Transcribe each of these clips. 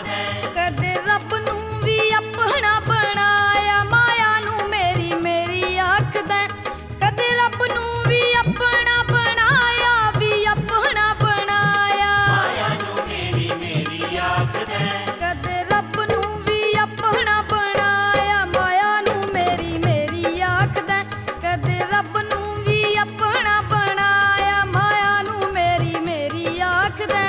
ਆਖਦੈ। ਕਦੇ ਰੱਬ ਨੂੰ ਵੀ ਆਪਣਾ ਬਣਾਇਆ, ਮਾਇਆ ਨੂੰ ਮੇਰੀ ਮੇਰੀ ਆਖਦੈ। ਕਦੇ ਰੱਬ ਨੂੰ ਵੀ ਆਪਣਾ ਬਣਾਇਆ, ਵੀ ਆਪਣਾ ਬਣਾਇਆ, ਮਾਇਆ ਨੂੰ ਮੇਰੀ ਮੇਰੀ ਆਖਦੈ। ਕਦੇ ਰੱਬ ਨੂੰ ਵੀ ਆਪਣਾ ਬਣਾਇਆ, ਮਾਇਆ ਨੂੰ ਮੇਰੀ ਮੇਰੀ ਆਖਦੈ। ਕਦੇ ਰੱਬ ਨੂੰ ਵੀ ਆਪਣਾ ਬਣਾਇਆ, ਮਾਇਆ ਨੂੰ ਮੇਰੀ ਮੇਰੀ ਆਖਦੈ।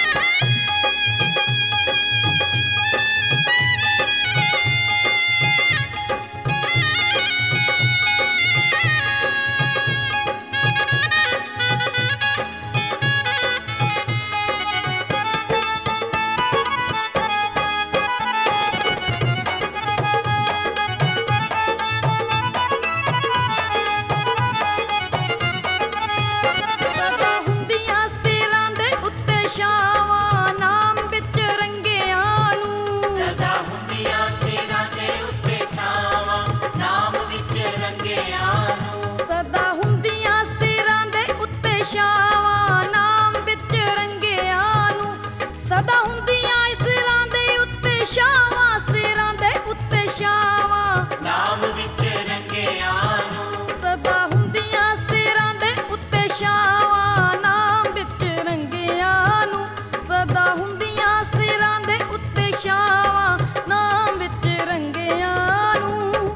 ਸਦਾ ਹੁੰਦੀਆਂ ਸਿਰਾਂ ਦੇ ਉੱਤੇ ਛਾਵਾਂ, ਨਾਮ ਵਿੱਚ ਰੰਗਿਆਂ ਨੂੰ। ਸਦਾ ਹੁੰਦੀਆਂ ਸਿਰਾਂ ਦੇ ਉੱਤੇ ਛਾਵਾਂ, ਨਾਮ ਵਿੱਚ ਰੰਗਿਆਂ ਨੂੰ। ਸਦਾ ਹੁੰਦੀਆਂ ਸਿਰਾਂ ਦੇ ਉੱਤੇ ਛਾਵਾਂ, ਨਾਮ ਵਿੱਚ ਰੰਗਿਆਂ ਨੂੰ। ਸਦਾ ਹੁੰਦੀਆਂ ਸਿਰਾਂ ਦੇ ਉੱਤੇ ਛਾਵਾਂ, ਸਿਰਾਂ ਦੇ ਉੱਤੇ ਛਾਵਾਂ, ਨਾਮ ਵਿੱਚ ਰੰਗਿਆਂ ਨੂੰ। ਸਦਾ ਹੁੰਦੀਆਂ ਸਿਰਾਂ ਦੇ ਉੱਤੇ ਛਾਵਾਂ, ਨਾਮ ਵਿੱਚ ਰੰਗਿਆਂ ਨੂੰ। ਸਦਾ ਹੁੰਦੀਆਂ ਸਿਰਾਂ ਦੇ ਉੱਤੇ ਛਾਵਾਂ, ਨਾਮ ਵਿੱਚ ਰੰਗਿਆਂ ਨੂੰ।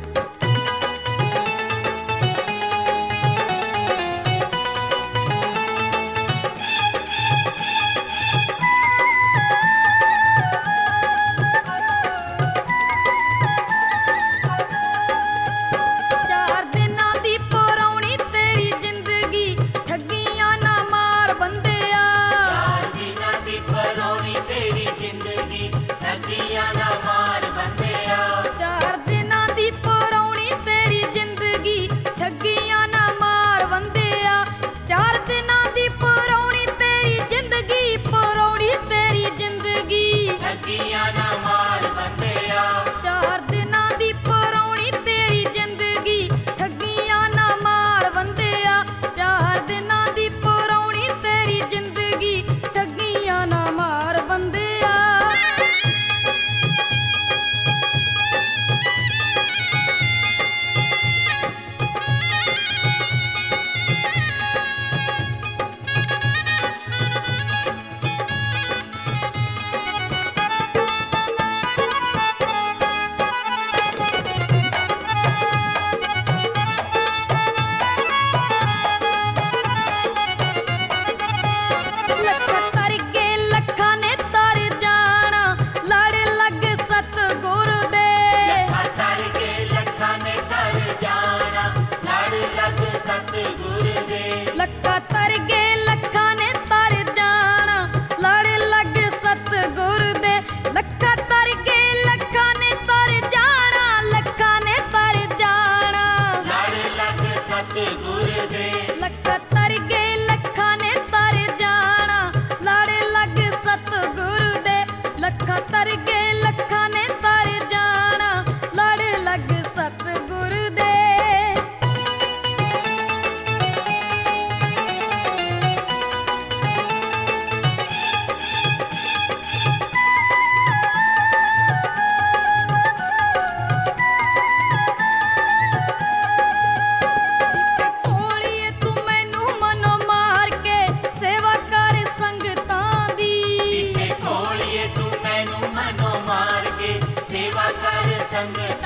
ਚਾਰ ਦਿਨਾਂ ਦੀ ਪਰੌਣੀ ਤੇਰੀ ਜ਼ਿੰਦਗੀ, ਠੱਗੀਆਂ ਨਾ ਮਾਰ ਬੰਦਿਆ। ਚਾਰ ਦਿਨਾਂ ਦੀ ਪਰੌਣੀ ਤੇਰੀ ਜ਼ਿੰਦਗੀ, ਠੱਗੀਆਂ ਨਾ ਮਾਰ ਬੰਦਿਆ। ਚਾਰ ਦਿਨਾਂ ਦੀ ਪਰੌਣੀ ਤੇਰੀ ਜ਼ਿੰਦਗੀ, ਠੱਗੀਆਂ ਨਾ ਮਾਰ ਬੰਦਿਆ। ਚਾਰ ਦਿਨਾਂ ਦੀ ਪਰੌਣੀ ਤੇਰੀ ਜ਼ਿੰਦਗੀ, ਪਰੌਣੀ ਤੇਰੀ ਜ਼ਿੰਦਗੀ, ਠੱਗੀਆਂ ਨਾ ਮਾਰ ਬੰਦਿਆ। ਚਾਰ ਦਿਨਾਂ ਦੀ ਪਰੌਣੀ ਤੇਰੀ ਜ਼ਿੰਦਗੀ, ਠੱਗੀਆਂ ਨਾ ਮਾਰ ਬੰਦਿਆ। ਚਾਰ ਦਿਨਾਂ ਦੀ ਪਰੌਣੀ ਤੇਰੀ ਜ਼ਿੰਦਗੀ, ਠੱਗੀਆਂ ਨਾ ਮਾਰ ਬੰਦਿਆ। ਲੱਖਾਂ ਤਰ ਕੇ ਲੱਖਾਂ ਨੇ ਤਰ ਜਾਣਾ, ਲੜ ਲੱਗ ਸਤਿਗੁਰ ਦੇ। ਲੱਖਾਂ ਤਰ ਕੇ ਲੱਖਾਂ ਨੇ ਤਰ ਜਾਣਾ, ਲੜ ਲੱਗ ਸਤਿਗੁਰ ਦੇ। ਲੱਖਾਂ ਤਰ ਕੇ ਲੱਖਾਂ ਨੇ ਤਰ ਜਾਣਾ, ਲੜ ਲੱਗ ਸਤਿਗੁਰ ਦੇ। ਲੱਖਾਂ ਤਰ ਕੇ ਲੱਖਾਂ ਨੇ ਤਰ ਜਾਣਾ, ਲੱਖਾਂ ਨੇ ਤਰ ਜਾਣਾ, ਲੜ ਲੱਗ ਸਤਿਗੁਰ ਦੇ। ਲੱਖਾਂ ਤਰ ਕੇ ਲੱਖਾਂ ਨੇ ਤਰ ਜਾਣਾ, ਲੜ ਲੱਗ ਸਤਿਗੁਰ ਦੇ। ਲੱਖਾਂ ਤਰ ਕੇ ਲੱਖਾਂ ਨੇ ਤਰ ਜਾਣਾ, ਲੜ ਲੱਗ ਸਤਿਗੁਰ ਦੇ। ਦੀਪੇ ਕੋਲੀਏ ਤੂੰ ਮੈਨੂੰ ਮਨੋਂ ਮਾਰ ਕੇ, ਸੇਵਾ ਕਰ ਸੰਗਤਾਂ ਦੀ। ਦੀਪੇ ਕੋਲੀਏ ਤੂੰ ਮੈਨੂੰ ਮਨੋਂ ਮਾਰ ਕੇ, ਸੇਵਾ ਕਰ ਸੰਗਤਾਂ